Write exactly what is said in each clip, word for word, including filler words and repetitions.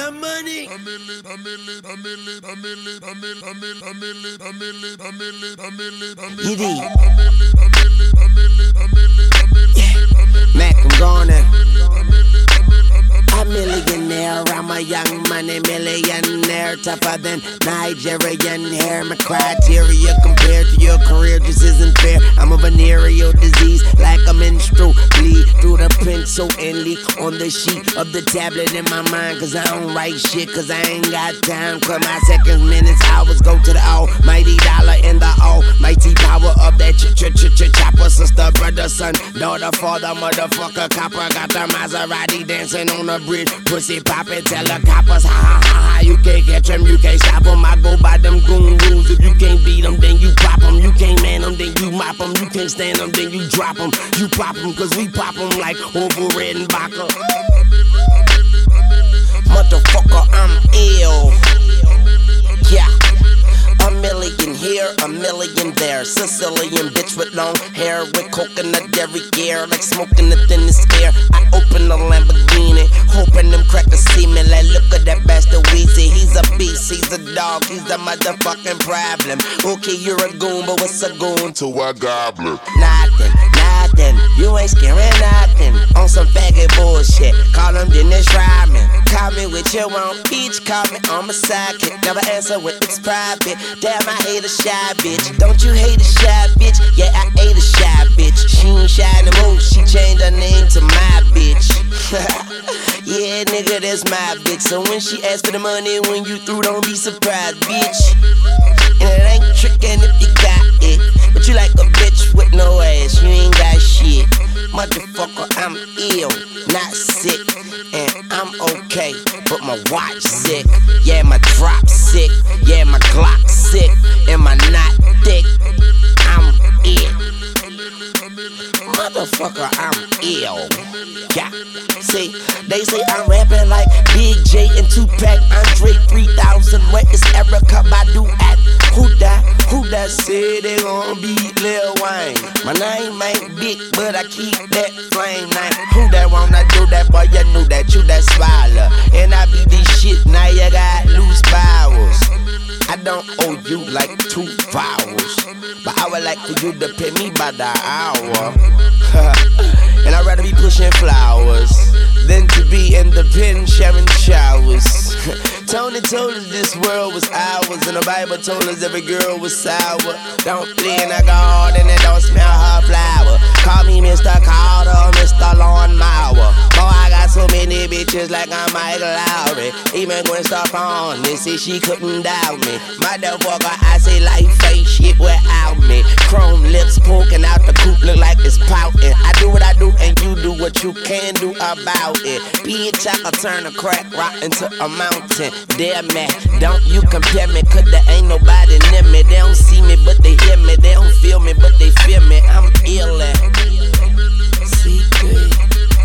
that money. Yiddy. Mac, I'm gone now. A millionaire, I'm a young money millionaire, tougher than Nigerian hair. My criteria compared to your career just isn't fair. I'm a venereal disease, like a menstrual bleed through the pencil and leak on the sheet of the tablet in my mind. Cause I don't write shit, cause I ain't got time. Cause my seconds, minutes, hours go to the almighty dollar and the almighty power of that ch ch ch ch chopper. Sister, brother, son, daughter, father, motherfucker, copper. Got the Maserati dancing on the bridge, pussy poppin', tell the coppers, ha ha ha ha. You can't catch them, you can't stop them. I go by them goon rules. If you can't beat them, then you pop them. You can't man them, then you mop them. You can't stand them, then you drop them. You pop them, cause we pop them like Orville Redenbacher. Motherfucker, I'm ill. Yeah. A million here, a million there. Sicilian bitch with long hair, with coconut every year, like smoking the thinnest air. I open a Lamborghini, hoping them crackers see me. Like, look at that bastard Weezy. He's a beast, he's a dog, he's the motherfucking problem. Okay, you're a goon, but what's a goon to a goblin? Nothing, nothing. You ain't scaring nothing. On some faggot bullshit. Call him Dennis Rodman. Call me with your own peach. Call me on my sidekick. Never answer when it's private. Damn, I hate a shy bitch. Don't you hate a shy bitch? Yeah, I hate a shy bitch. She ain't shy no more. She changed her name to my bitch. Yeah, nigga, that's my bitch. So when she asks for the money, when you through, don't be surprised, bitch. And it ain't trickin' if you got it. But you like a bitch with no ass. You ain't got shit. Motherfucker, I'm ill, not sick. And I'm okay, but my watch sick. Yeah, my drop sick. Yeah, my Glock sick. And my knot thick. I'm ill. Motherfucker, I'm ill. Yeah. See, they say I'm rapping like Big J and Tupac, Andre three thousand. Where is Erykah Badu at? Who that? Who that said they gon' beat Lil Wayne? My name ain't big, but I keep that flame name. Who that wanna do that? Boy, you knew that, you that swallow. And I be this shit, now you got loose powers. I don't owe you like two vowels, but I would like for you to pay me by the hour. And I'd rather be pushing flowers than to be in the pen sharing showers. Tony told us this world was ours, and the Bible told us every girl was sour. Don't play in a garden and don't smell her flower. Call me Mister Carter, Mister Lawnmower. Boy, I got so many bitches like I'm Michael Lowry. Even Gwen Stefani said she couldn't doubt me. Motherfucker, I say life ain't shit without me. Chrome lips poking out the coop, look like it's pouting. I do what I do and you do what you can do about it. Bitch, I can turn a crack rock into a mountain. Damn man, don't you compare me, cause there ain't nobody near me. They don't see me, but they hear me. They don't feel me, but they feel me. I'm ill at secret.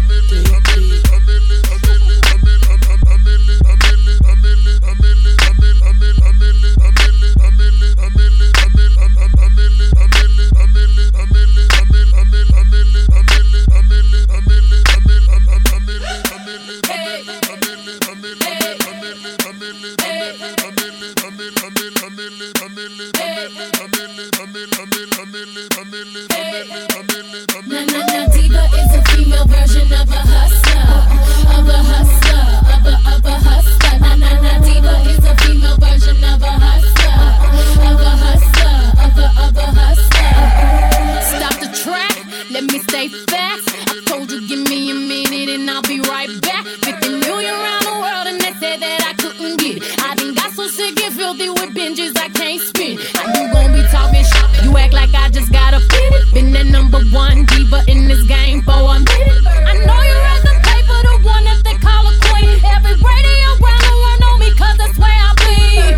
Na na na diva is a female version of a hustler, of a hustler, of a of a hustler. Na na na diva is a female version of a hustler, of a hustler, of a of a hustler. Stop the track, let me stay fast. I told you give me a minute and I'll be right back. Fifty million around the world and they said that I couldn't get it. I done got so sick and filthy with binges I can't spin. How you gon' be talking shit? You act like I just got a fit. Been the number one diva in this game for a minute. I know you read the paper, the one that they call a queen. Every radio around the world know me cause that's where I bleed.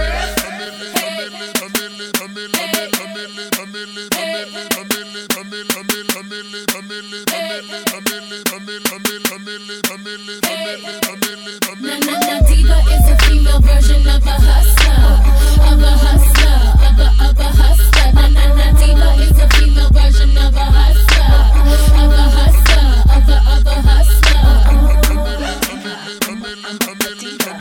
Na na na diva is a female version of a hustler, of a hustler, of a of a hustler. Na na na diva is a female version of a hustler, of a hustler, of a of a hustler. I'm a diva.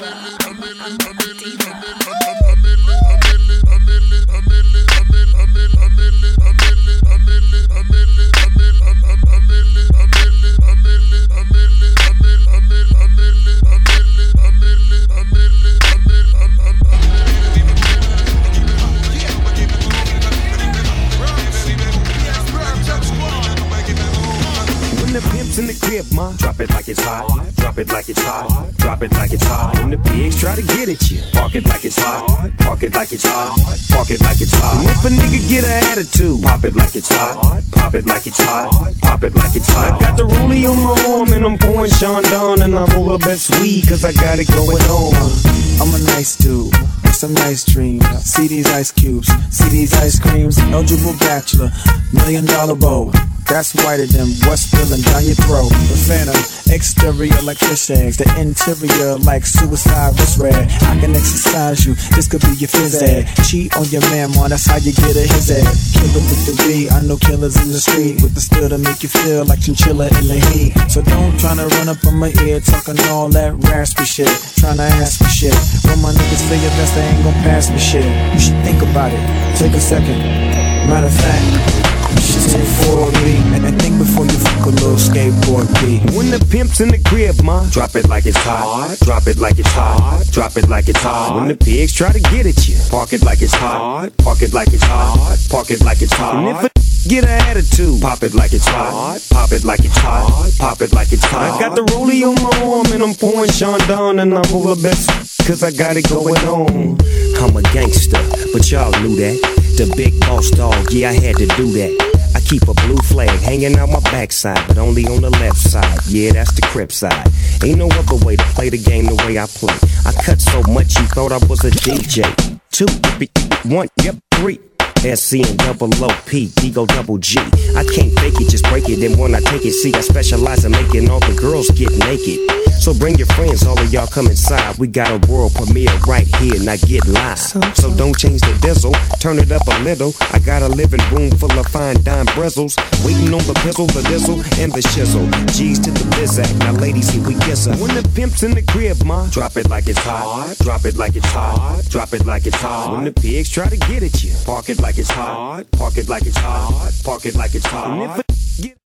In the crib, ma. Drop it like it's hot. Drop it like it's hot. Drop it like it's hot. When the pigs try to get at you, park it like it's hot. Park it like it's hot. Park it like it's hot. And if a nigga get an attitude, pop it like it's hot. Pop it like it's hot. Pop it like it's hot. I got the rollie on my arm and I'm pouring Sean Don and I roll the best weed cause I got it going on. I'm a nice dude with some nice dreams. See these ice cubes, see these ice creams. Eligible bachelor, million dollar bow. That's whiter than what's spilling down your throat. The phantom, exterior like fish eggs. The interior like suicide wrist rag. I can exercise you, this could be your phys ed. Cheat on your man, man, that's how you get a his head. Killer with the B, I know killers in the street with the still to make you feel like chinchilla in the heat. So don't tryna run up on my ear talking all that raspy shit. Tryna ask me shit. When my niggas say your best, they ain't gon' pass me shit. You should think about it, take a second. Matter of fact, shit for me, and think before you fuck a little skateboard B. When the pimp's in the crib, ma, drop it like it's hot. Drop it like it's hot. Drop it like it's hot. When the pigs try to get at you, park it like it's hot. Park it like it's hot. Park it like it's hot. And if a get an attitude, pop it like it's hot. Pop it like it's hot. Pop it like it's hot. I got the rollie on my arm and I'm pouring Sean Don and I'm all the best cause I got it going on. I'm a gangster, but y'all knew that. The big boss dog, yeah, I had to do that. I keep a blue flag hanging out my backside, but only on the left side. Yeah, that's the Crip side. Ain't no other way to play the game the way I play. I cut so much you thought I was a D J. Two, one, yep, three. S C and double O P, Ego double G. I can't fake it, just break it. And when I take it, see, I specialize in making all the girls get naked. So bring your friends, all of y'all come inside. We got a world premiere right here, now get live. So don't change the diesel, turn it up a little. I got a living room full of fine dime bristles, waiting on the pistol, the diesel, and the shizzle. G's to the bizac, now ladies, here we kiss her. When the pimp's in the crib, ma, drop it like it's hot. Drop it like it's hot. Drop it like it's hot. When the pigs try to get at you, park it like it's hot. Park it like it's hot. Park it like it's hot. And if it get